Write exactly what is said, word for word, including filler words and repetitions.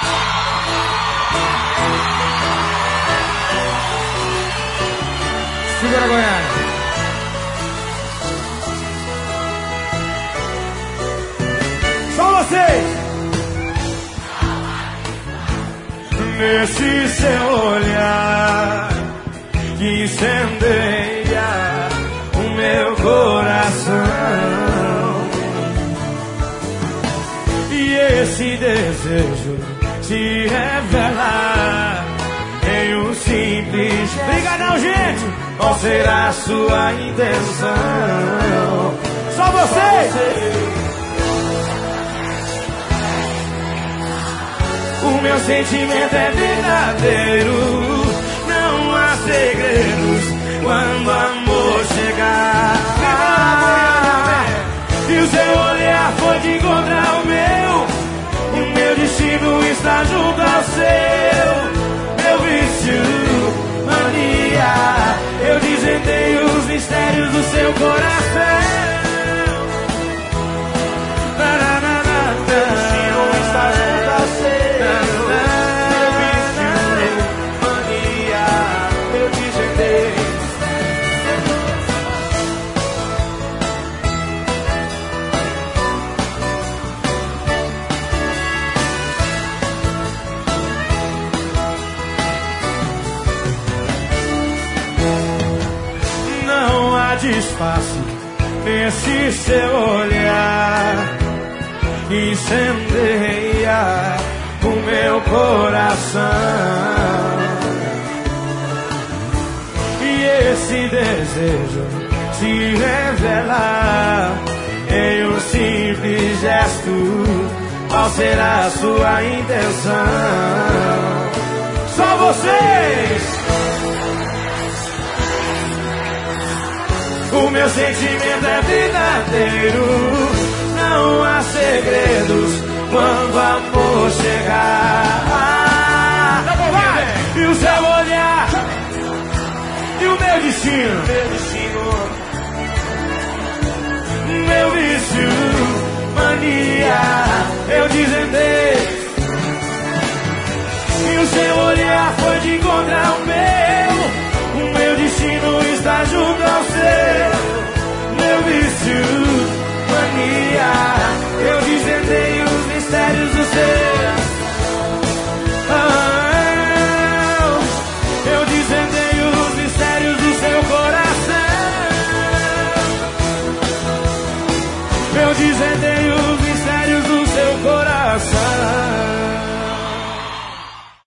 Segura, Goiânia. Só vocês. Nesse seu olhar que incendeia o meu coração, e esse desejo se revela em um simples... Briga não, gente! Qual será a sua intenção? Só vocês! O meu sentimento é verdadeiro, não há segredos quando o amor chegar. E o seu olhar foi de encontrar o meu, o meu destino está junto ao seu. Meu vício, mania, eu desvendei os mistérios do seu coração. Meu destino está junto ao seu. Disfarce nesse seu olhar, incendeia o meu coração, e esse desejo se revela em um simples gesto. Qual será a sua intenção? Só vocês! O meu sentimento é verdadeiro, não há segredos quando o amor chegar. E o seu olhar, e o meu destino, meu destino, meu vício, mania, eu desvendei. E o seu olhar foi de encontrar o